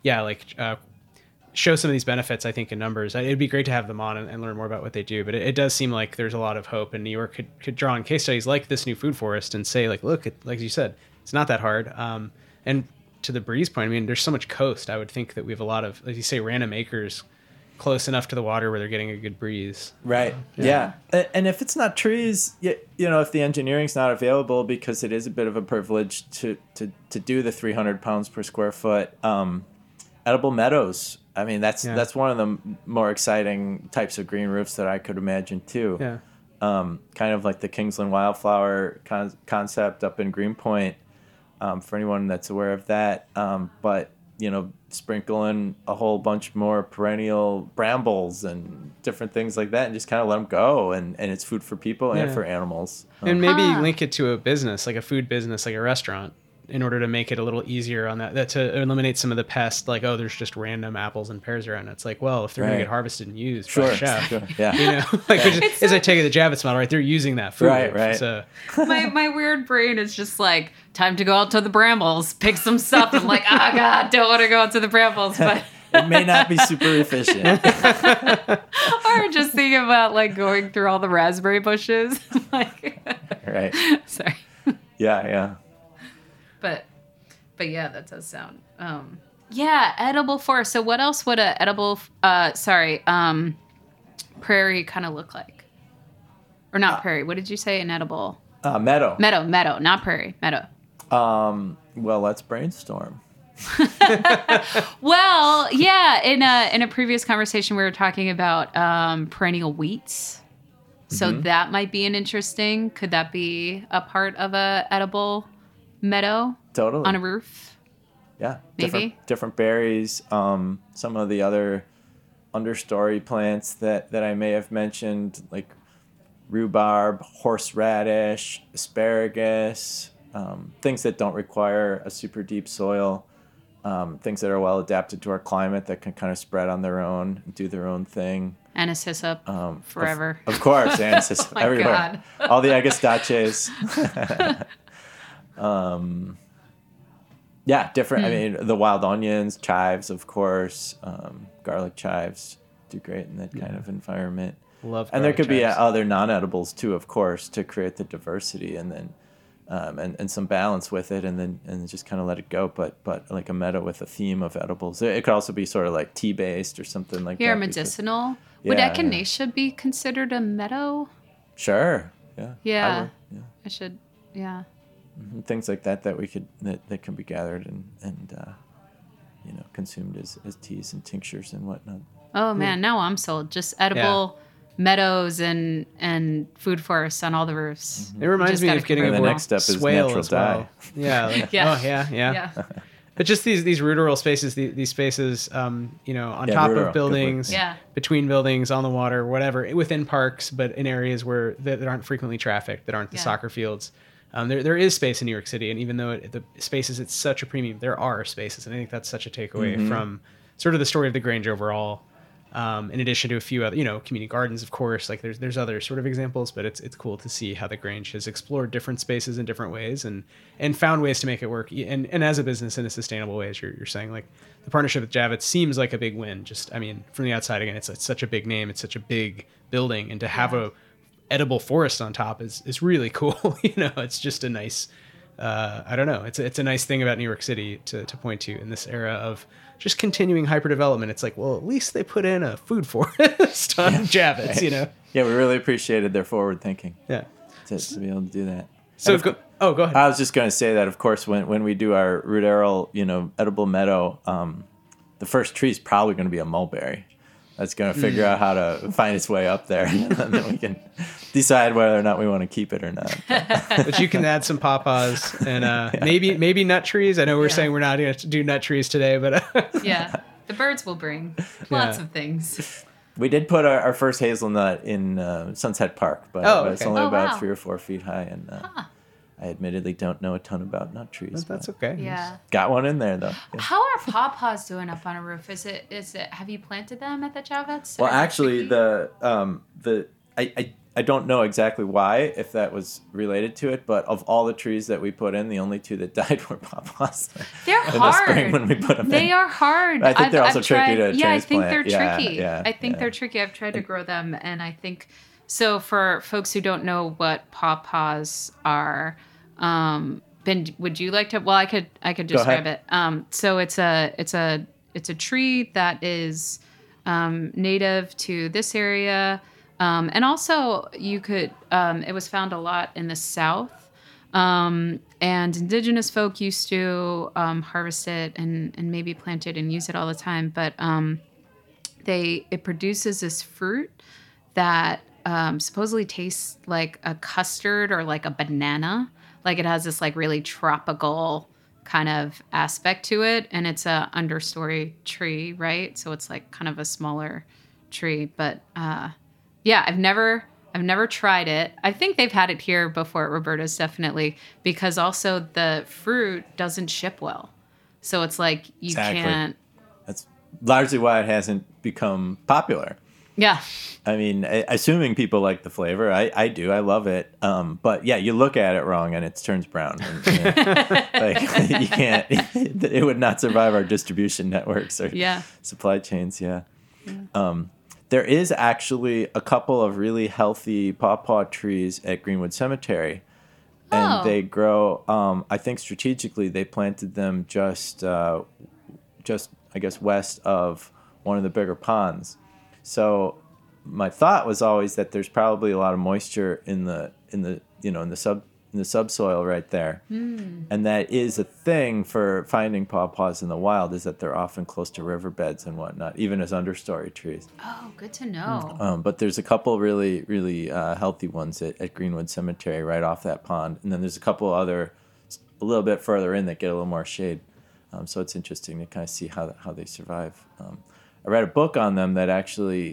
show some of these benefits, I think, in numbers. It'd be great to have them on and learn more about what they do, but it does seem like there's a lot of hope, and New York could draw on case studies like this new food forest and say, like, look, like you said, it's not that hard. And to the breeze point, I mean, there's so much coast. I would think that we have a lot of, like you say, random acres close enough to the water where they're getting a good breeze. Right. Yeah. And if it's not trees, if the engineering's not available, because it is a bit of a privilege to do the 300 pounds per square foot, edible meadows. I mean, that's one of the more exciting types of green roofs that I could imagine too. Yeah. Kind of like the Kingsland Wildflower concept up in Greenpoint, for anyone that's aware of that. But sprinkle in a whole bunch more perennial brambles and different things like that, and just kind of let them go, and it's food for people and for animals. And maybe link it to a business, like a food business, like a restaurant, in order to make it a little easier on that to eliminate some of the pests, like, oh, there's just random apples and pears around. It's like, well, if they're going to get harvested and used by a chef, yeah. As I take it the Javits model, right? They're using that food. Right. So my weird brain is just like, time to go out to the brambles, pick some stuff. I'm like, oh God, don't want to go out to the brambles, but it may not be super efficient. Or just think about like going through all the raspberry bushes. Right. Sorry. Yeah. But yeah, that does sound. Edible forest. So what else would a edible prairie kind of look like? Or not prairie. What did you say? An edible meadow. Meadow, not prairie. Meadow. Well, let's brainstorm. Well, yeah. In a previous conversation, we were talking about perennial wheats. So that might be an interesting. Could that be a part of a edible meadow? Totally. On a roof? Yeah. Maybe. Different berries. Some of the other understory plants that I may have mentioned, like rhubarb, horseradish, asparagus, things that don't require a super deep soil, things that are well adapted to our climate that can kind of spread on their own and do their own thing. Anise hyssop forever. Of course, anise hyssop everywhere. God. All the agastaches. Different. I mean, the wild onions, chives, of course, garlic chives do great in that kind of environment. And there could be other non-edibles too, of course, to create the diversity and then and some balance with it, and then just kind of let it go. But like a meadow with a theme of edibles. It could also be sort of like tea-based or something like that. Medicinal. Would echinacea be considered a meadow? Sure. Yeah. Yeah. I should. Yeah. Mm-hmm. Things like that we could that can be gathered and consumed as teas and tinctures and whatnot. Oh man, now I'm sold. Just edible meadows and food forests on all the roofs. It reminds me of getting a the next step is natural dye. Yeah. Yeah. But just these ruderal spaces, these spaces, on top of buildings, between buildings, on the water, whatever, within parks, but in areas where that aren't frequently trafficked, that aren't the soccer fields. There is space in New York City, and even though the spaces, it's such a premium, there are spaces, and I think that's such a takeaway from sort of the story of the Grange overall. In addition to a few other, community gardens, of course, like there's other sort of examples, but it's cool to see how the Grange has explored different spaces in different ways and found ways to make it work. And as a business in a sustainable way, as you're saying, like the partnership with Javits seems like a big win. Just, from the outside, again, it's such a big name. It's such a big building, and to have a edible forest on top is really cool. It's just a nice, I don't know. It's a nice thing about New York City to point to in this era of just continuing hyperdevelopment. It's like, well, at least they put in a food forest on Javits, Yeah, we really appreciated their forward thinking. Yeah. To be able to do that. So, go ahead. I was just going to say that, of course, when we do our ruderal, edible meadow, the first tree is probably going to be a mulberry. That's going to figure out how to find its way up there, and then we can decide whether or not we want to keep it or not. But you can add some pawpaws and maybe nut trees. I know we're saying we're not going to do nut trees today, but the birds will bring lots of things. We did put our first hazelnut in Sunset Park, but it's only about 3 or 4 feet high, and I admittedly don't know a ton about nut trees. That's okay. Yeah. Got one in there, though. Yeah. How are pawpaws doing up on a roof? Is it? Have you planted them at the Javits? Well, actually, I don't know exactly why, if that was related to it, but of all the trees that we put in, the only 2 that died were pawpaws. They're in hard. The spring when we put them in. They are hard. I think they're also tricky to transplant. Yeah, I think they're tricky. Yeah, I think they're tricky. I've tried to grow them, and I think so. For folks who don't know what pawpaws are, Ben, would you like to? Well, I could describe it. So it's a tree that is native to this area. And also you could, it was found a lot in the South, and indigenous folk used to harvest it and maybe plant it and use it all the time. But it produces this fruit that supposedly tastes like a custard or like a banana. Like it has this like really tropical kind of aspect to it, and it's a understory tree, right? So it's like kind of a smaller tree, but I've never tried it. I think they've had it here before at Roberta's, definitely, because also the fruit doesn't ship well. So it's like you can't. That's largely why it hasn't become popular. Yeah. I mean, assuming people like the flavor, I do. I love it. But yeah, you look at it wrong and it turns brown. And, you can't. It would not survive our distribution networks or supply chains. Yeah. There is actually a couple of really healthy pawpaw trees at Greenwood Cemetery. And they grow, I think strategically, they planted them just I guess, west of one of the bigger ponds. So my thought was always that there's probably a lot of moisture in the subsoil right there. And that is a thing for finding pawpaws in the wild, is that they're often close to riverbeds and whatnot, even as understory trees. Oh, good to know. But there's a couple really, really healthy ones at Greenwood Cemetery right off that pond. And then there's a couple other a little bit further in that get a little more shade. So it's interesting to kind of see how they survive. I read a book on them that actually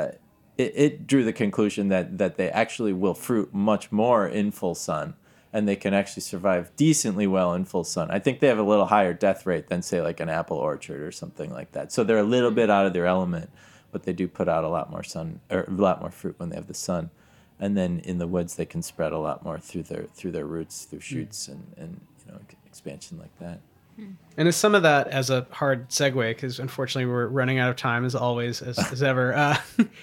it drew the conclusion that they actually will fruit much more in full sun, and they can actually survive decently well in full sun. I think they have a little higher death rate than, say, like an apple orchard or something like that. So they're a little bit out of their element, but they do put out a lot more sun, or a lot more fruit when they have the sun. And then in the woods, they can spread a lot more through their roots, through shoots and expansion like that. And is some of that, as a hard segue, because unfortunately we're running out of time as always, as ever,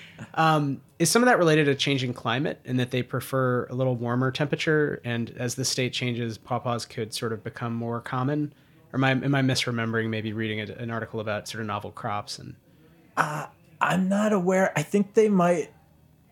is some of that related to changing climate, and that they prefer a little warmer temperature, and as the state changes, pawpaws could sort of become more common? Or am I misremembering maybe reading an article about sort of novel crops? And I'm not aware. I think they might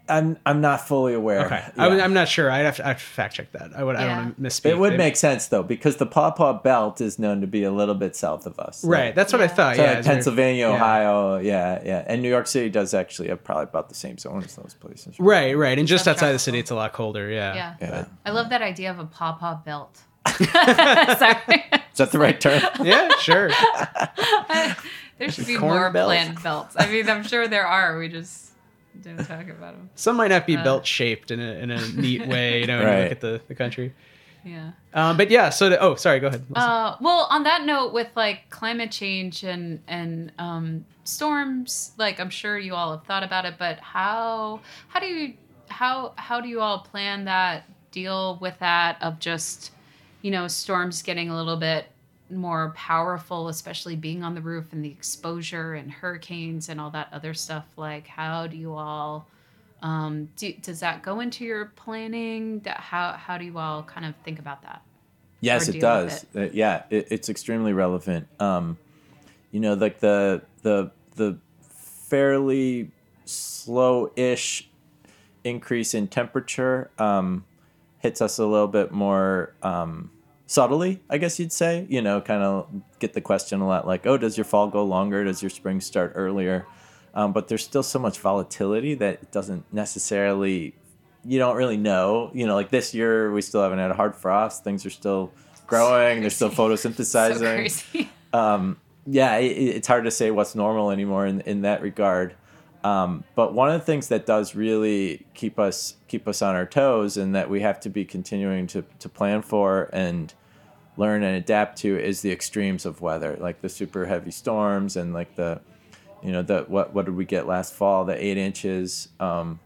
I'm not fully aware. Okay, yeah. I'm not sure. I have to fact check that. I don't want to misspeak. It would make sense though, because the Pawpaw Belt is known to be a little bit south of us. Right, that's what I thought. So Yeah, like Pennsylvania, Ohio, and New York City does actually have probably about the same zone as those places. Right, and just outside the city, it's a lot colder. Yeah. I love that idea of a Pawpaw Belt. Sorry. Is that the right term? Yeah, sure. There should be more planned belts. I mean, I'm sure there are. We just didn't talk about them. Some might not be belt shaped in a neat way, when you look at the country. Yeah. But yeah, so sorry, go ahead. Well, on that note, with like climate change and storms, like I'm sure you all have thought about it, but how do you all plan that, deal with that of just, storms getting a little bit more powerful, especially being on the roof and the exposure and hurricanes and all that other stuff? Like, how do you all does that go into your planning? How do you all kind of think about that? Yes, it does. It's extremely relevant. Like the fairly slow-ish increase in temperature hits us a little bit more subtly, I guess you'd say. Kind of get the question a lot, like, oh, does your fall go longer? Does your spring start earlier? But there's still so much volatility that it doesn't necessarily, you don't really know. Like this year, we still haven't had a hard frost. Things are still growing. They're still photosynthesizing. So crazy. It's hard to say what's normal anymore in that regard. But one of the things that does really keep us on our toes, and that we have to be continuing to plan for and learn and adapt to, is the extremes of weather, like the super heavy storms and like the what did we get last fall? The 8 inches, the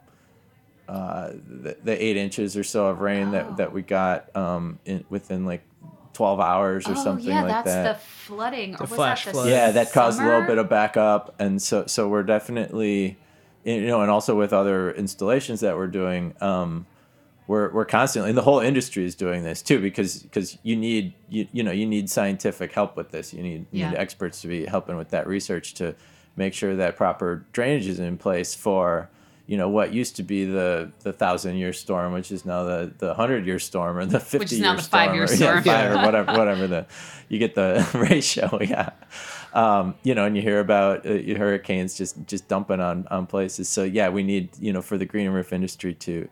8 inches or so of rain that we got within like 12 hours or something like that. Yeah, that's the flooding. The flash flood. Yeah, that caused a little bit of backup, and so we're definitely, and also with other installations that we're doing, we're constantly, and the whole industry is doing this too, because you need scientific help with this. You need experts to be helping with that research to make sure that proper drainage is in place for what used to be the 1,000-year storm, which is now the 100-year storm, or the 50-year storm, which is now the 5-year storm, or whatever you get the ratio, and you hear about hurricanes just dumping on places. So we need for the green roof industry to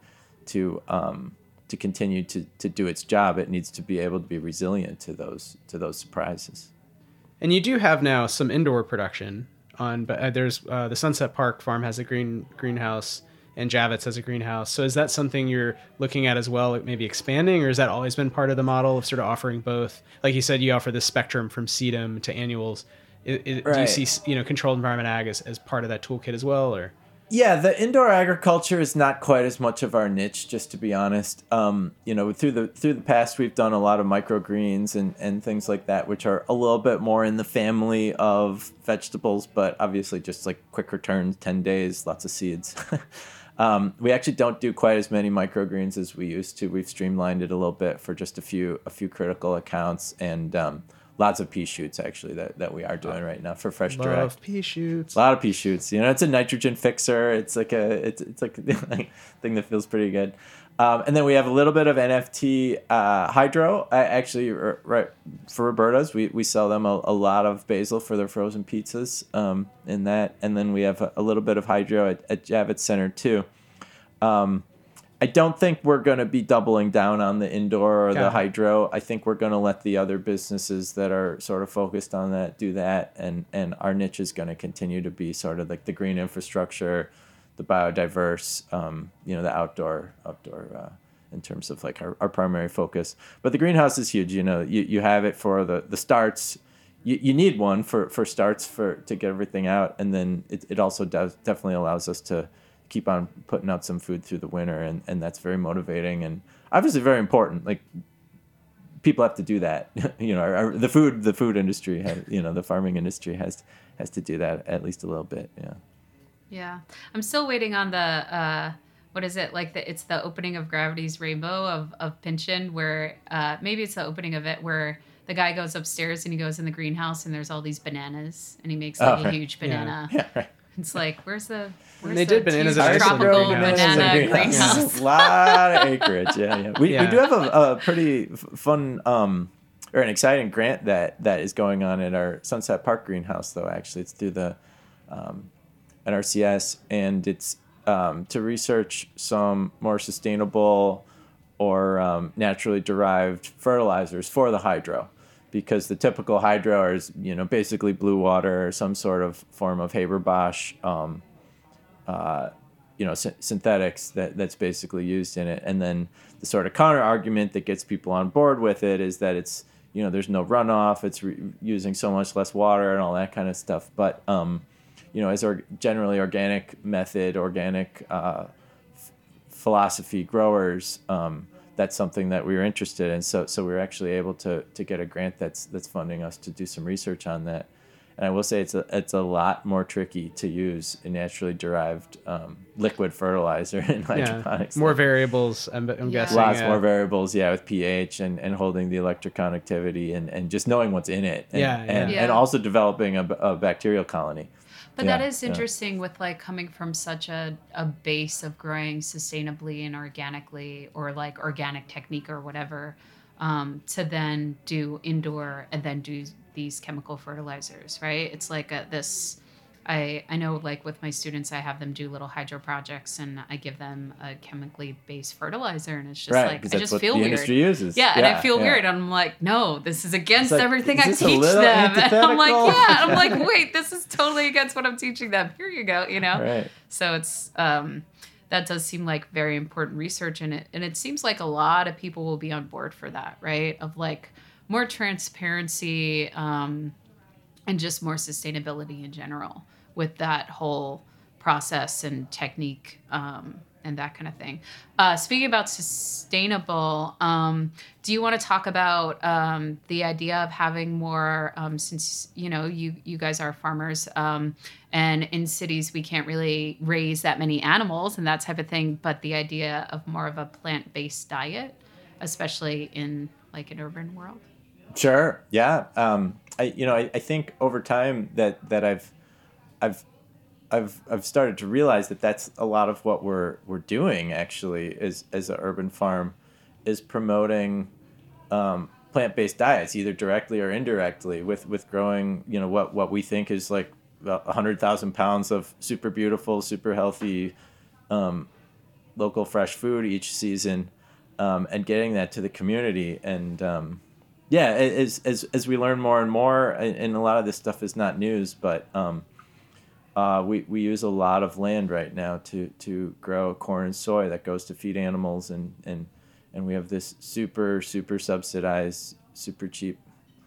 continue to do its job, it needs to be able to be resilient to those surprises. And you do have now some indoor production. But there's the Sunset Park Farm has a greenhouse, and Javits has a greenhouse. So is that something you're looking at as well, maybe expanding, or has that always been part of the model of sort of offering both? Like you said, you offer the spectrum from sedum to annuals. Do you see controlled environment ag as part of that toolkit as well, or? Yeah, the indoor agriculture is not quite as much of our niche, just to be honest. Through the past, we've done a lot of microgreens and things like that, which are a little bit more in the family of vegetables, but obviously just like quick returns, 10 days, lots of seeds. We actually don't do quite as many microgreens as we used to. We've streamlined it a little bit for just a few critical accounts, and lots of pea shoots actually that we are doing right now for Fresh Direct. Love pea shoots. A lot of pea shoots. It's a nitrogen fixer. It's like a thing that feels pretty good. And then we have a little bit of NFT hydro. Right for Roberta's, we sell them a lot of basil for their frozen pizzas. In that, and then we have a little bit of hydro at Javits Center too. I don't think we're going to be doubling down on the indoor or the hydro. I think we're going to let the other businesses that are sort of focused on that do that, and our niche is going to continue to be sort of like the green infrastructure, the biodiverse, the outdoor in terms of like our primary focus. But the greenhouse is huge. You have it for the starts. You need one for starts to get everything out, and then it also definitely allows us to keep on putting out some food through the winter, and that's very motivating and obviously very important. Like, people have to do that. The food industry has, the farming industry has to do that at least a little bit. Yeah, I'm still waiting on the what is it, like it's the opening of Gravity's Rainbow of Pynchon, where maybe it's the opening of it where the guy goes upstairs and he goes in the greenhouse and there's all these bananas and he makes a huge banana. Yeah, right. It's like, where's the did bananas at tropical banana greenhouse? A lot of acreage. Yeah. We do have a pretty fun or an exciting grant that is going on at our Sunset Park greenhouse, though. Actually, it's through the NRCS, and it's to research some more sustainable or naturally derived fertilizers for the hydro, because the typical hydro is, basically blue water or some sort of form of Haber-Bosch, synthetics that's basically used in it. And then the sort of counter argument that gets people on board with it is that it's, there's no runoff, it's using so much less water and all that kind of stuff. But, as generally organic method, organic philosophy growers, that's something that we were interested in. So we were actually able to get a grant that's funding us to do some research on that. And I will say it's a lot more tricky to use a naturally derived liquid fertilizer in hydroponics. More variables, I'm guessing. Lots more variables, with pH and holding the electric conductivity and just knowing what's in it. And also developing a bacterial colony. But that is interesting with like coming from such a base of growing sustainably and organically, or like organic technique or whatever, to then do indoor and then do these chemical fertilizers, right? It's like I know like with my students, I have them do little hydro projects and I give them a chemically based fertilizer, and it's just like, I just feel weird. Industry uses. Yeah, and I feel weird. And I'm like, no, this is against everything I teach them. And I'm like, wait, this is totally against what I'm teaching them. Here you go, Right. So it's that does seem like very important research in it. And it seems like a lot of people will be on board for that, right? Of like more transparency and just more sustainability in general with that whole process and technique and that kind of thing. Speaking about sustainable, do you want to talk about the idea of having more, since, you guys are farmers, and in cities we can't really raise that many animals and that type of thing, but the idea of more of a plant-based diet, especially in like an urban world? Sure. Yeah. I think over time that I've started to realize that that's a lot of what we're doing actually as an urban farm, is promoting plant-based diets, either directly or indirectly, with growing what we think is like 100,000 pounds of super beautiful, super healthy local fresh food each season, and getting that to the community. And as we learn more and more, and a lot of this stuff is not news, but we use a lot of land right now to grow corn and soy that goes to feed animals, and we have this super subsidized, super cheap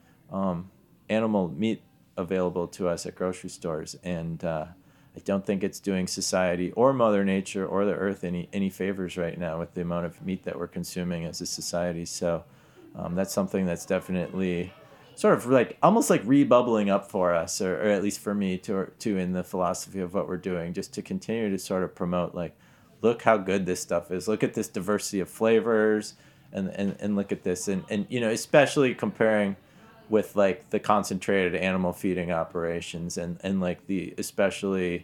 animal meat available to us at grocery stores, and I don't think it's doing society or Mother Nature or the earth any favors right now with the amount of meat that we're consuming as a society. So that's something that's definitely sort of like almost like rebubbling up for us, or at least for me, to in the philosophy of what we're doing, just to continue to sort of promote, like, look how good this stuff is. Look at this diversity of flavors, and look at this, and especially comparing with like the concentrated animal feeding operations and like the especially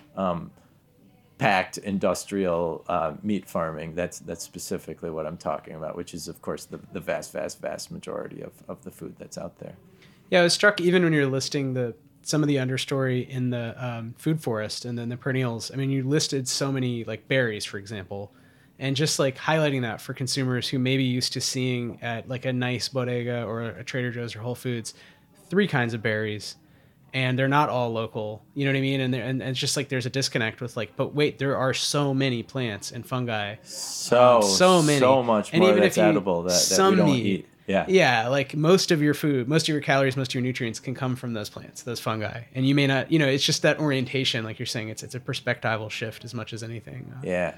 packed industrial meat farming. That's specifically what I'm talking about, which is of course the vast majority of the food that's out there. Yeah, I was struck even when you're listing some of the understory in the food forest and then the perennials. I mean, you listed so many, like berries, for example, and just like highlighting that for consumers who may be used to seeing at like a nice bodega or a Trader Joe's or Whole Foods 3 kinds of berries, and they're not all local. You know what I mean? And it's just like there's a disconnect with like, but wait, there are so many plants and fungi, so many, so much more, and even that's edible that we don't eat. Yeah, like most of your food, most of your calories, most of your nutrients can come from those plants, those fungi. And you may not, it's just that orientation, like you're saying, it's a perspectival shift as much as anything.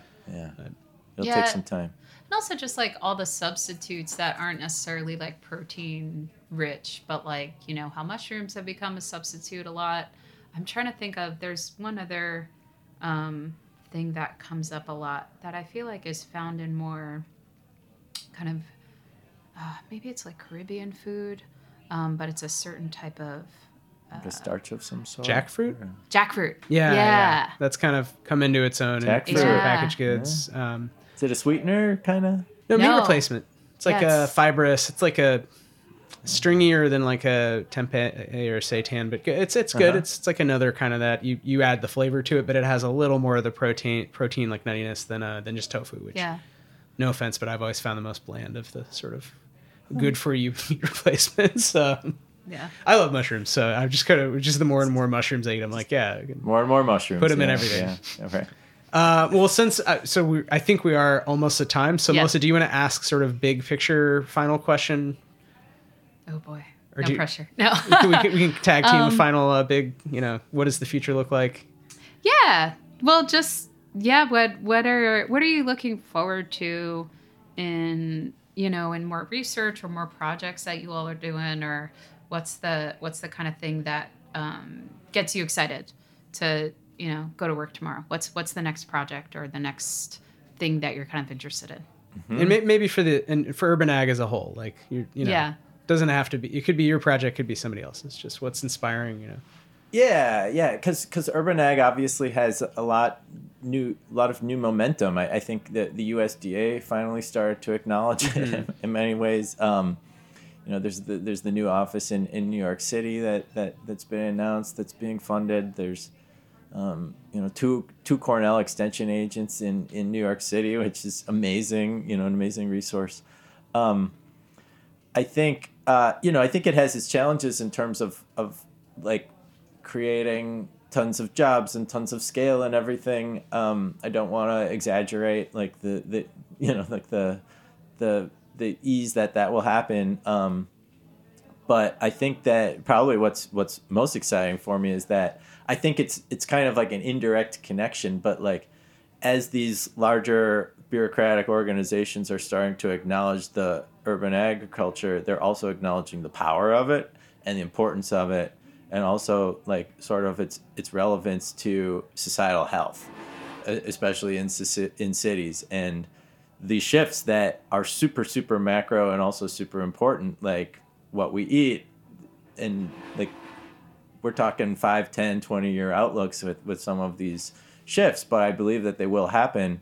It'll take some time. And also just like all the substitutes that aren't necessarily like protein rich, but like, how mushrooms have become a substitute a lot. I'm trying to think of, there's one other thing that comes up a lot that I feel like is found in more kind of, maybe it's like Caribbean food, but it's a certain type of Like a starch of some sort. Jackfruit. Jackfruit. Yeah. That's kind of come into its own in packaged goods. Yeah. Is it a sweetener kind of? No, meat replacement. It's like a fibrous. It's like a stringier than like a tempeh or seitan, but it's good. It's like another kind of that you add the flavor to it, but it has a little more of the protein like nuttiness than just tofu. Which, no offense, but I've always found the most bland of the sort of good for you meat replacements. Yeah, I love mushrooms, so I'm just the more and more mushrooms I eat, I'm like, more and more mushrooms. Put them in everything. Yeah. Okay. Well, since I think we are almost at time. So, Melissa, do you want to ask sort of big picture final question? Oh boy, no pressure. No, we can tag team a final big. What does the future look like? Yeah. Well, just What are you looking forward to in more research or more projects that you all are doing, or what's the kind of thing that gets you excited to go to work tomorrow? What's the next project or the next thing that you're kind of interested in? Mm-hmm. And maybe for urban ag as a whole, like doesn't have to be. It could be your project, could be somebody else's. Just what's inspiring, Yeah, because urban ag obviously has a lot of new momentum. I think that the USDA finally started to acknowledge it in many ways. There's the new office in New York City that's been announced, that's being funded. There's two Cornell extension agents in New York City, which is amazing. An amazing resource. I think it has its challenges in terms of like creating tons of jobs and tons of scale and everything. I don't want to exaggerate like the ease that will happen. But I think that probably what's most exciting for me is that I think it's kind of like an indirect connection, but like as these larger bureaucratic organizations are starting to acknowledge the urban agriculture, they're also acknowledging the power of it and the importance of it, and also like sort of its relevance to societal health, especially in cities. And the shifts that are super, super macro and also super important, like what we eat, and like we're talking 5, 10, 20-year outlooks with some of these shifts, but I believe that they will happen.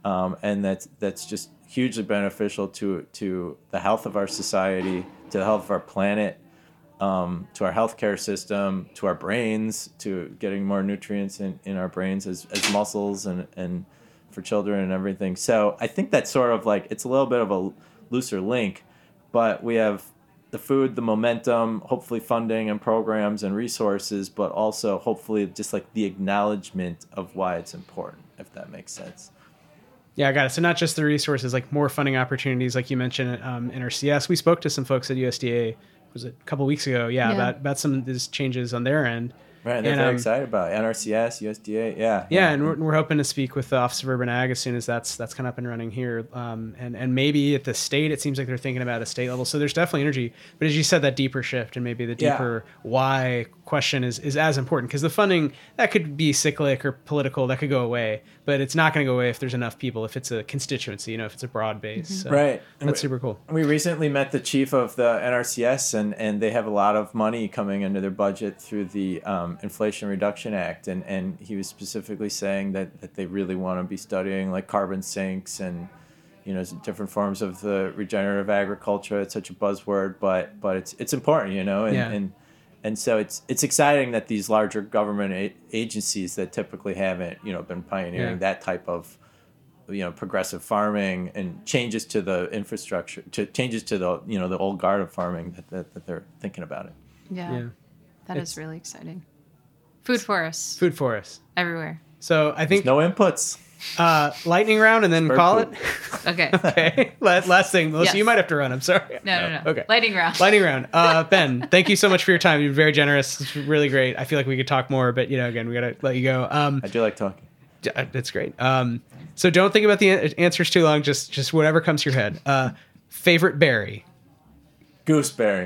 And that's just hugely beneficial to the health of our society, to the health of our planet, to our healthcare system, to our brains, to getting more nutrients in our brains as muscles and for children and everything. So I think that's sort of like, it's a little bit of a looser link, but we have the food, the momentum, hopefully funding and programs and resources, but also hopefully just like the acknowledgement of why it's important, if that makes sense. Yeah, I got it. So not just the resources, like more funding opportunities, like you mentioned, NRCS. We spoke to some folks at USDA, was it a couple of weeks ago? Yeah. About some of these changes on their end. Right, they're very excited about it. NRCS, USDA, yeah. Yeah, and we're hoping to speak with the Office of Urban Ag as soon as that's kind of up and running here. And maybe at the state, it seems like they're thinking about a state level. So there's definitely energy. But as you said, that deeper shift and maybe the deeper why question is as important, because the funding, that could be cyclic or political, that could go away. But it's not going to go away if there's enough people, if it's a constituency, if it's a broad base. So right. That's super cool. We recently met the chief of the NRCS, and they have a lot of money coming into their budget through the Inflation Reduction Act, and he was specifically saying that they really want to be studying like carbon sinks and different forms of the regenerative agriculture. It's such a buzzword, but it's important, and so it's exciting that these larger government agencies that typically haven't been pioneering that type of progressive farming and changes to the infrastructure, changes to the the old guard of farming that they're thinking about it. Yeah. That is really exciting. Food forests. Food forests. Everywhere. So I think... There's no inputs. Lightning round and then call it? Okay. Okay. Last thing, Melissa, yes. You might have to run. I'm sorry. No. Okay. Lightning round. Lightning round. Ben, thank you so much for your time. You're very generous. It's really great. I feel like we could talk more, but again, we got to let you go. I do like talking. That's great. So don't think about the answers too long. Just whatever comes to your head. Favorite berry? Gooseberry.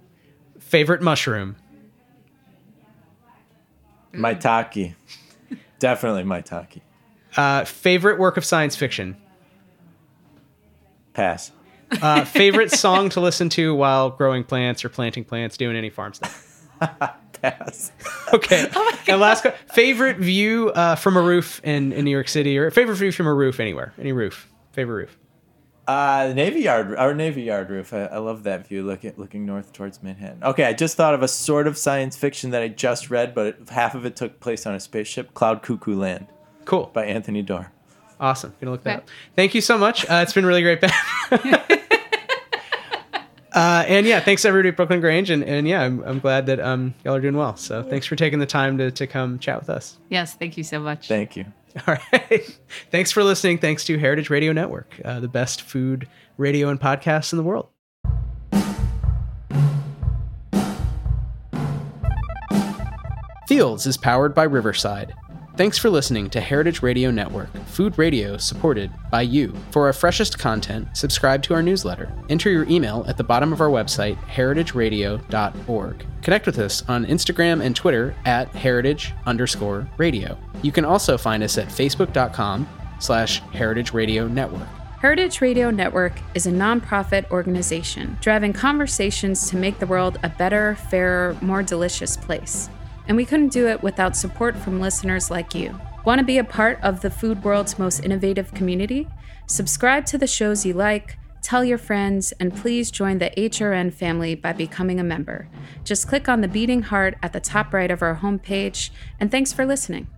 Favorite mushroom? Maitake. Definitely maitake. Favorite work of science fiction? Pass. Favorite song to listen to while growing plants or planting plants, doing any farm stuff? pass. Okay. And last favorite view from a roof in New York City, or favorite view from a roof anywhere, any roof, favorite roof. Navy Yard, our Navy Yard roof. I love that view, looking north towards Manhattan. Okay, I just thought of a sort of science fiction that I just read, but half of it took place on a spaceship, Cloud Cuckoo Land. Cool. By Anthony Doerr. Awesome. Gonna look that up. Thank you so much. It's been really great, Ben. And yeah, thanks everybody at Brooklyn Grange, and yeah, I'm glad that y'all are doing well. So thanks for taking the time to come chat with us. Yes, thank you so much. Thank you. All right. Thanks for listening. Thanks to Heritage Radio Network, the best food radio and podcasts in the world. Fields is powered by Riverside. Thanks for listening to Heritage Radio Network, food radio supported by you. For our freshest content, subscribe to our newsletter. Enter your email at the bottom of our website, heritageradio.org. Connect with us on Instagram and Twitter at heritage_radio. You can also find us at facebook.com/Heritage Radio Network. Heritage Radio Network is a nonprofit organization driving conversations to make the world a better, fairer, more delicious place. And we couldn't do it without support from listeners like you. Want to be a part of the food world's most innovative community? Subscribe to the shows you like, tell your friends, and please join the HRN family by becoming a member. Just click on the beating heart at the top right of our homepage, and thanks for listening.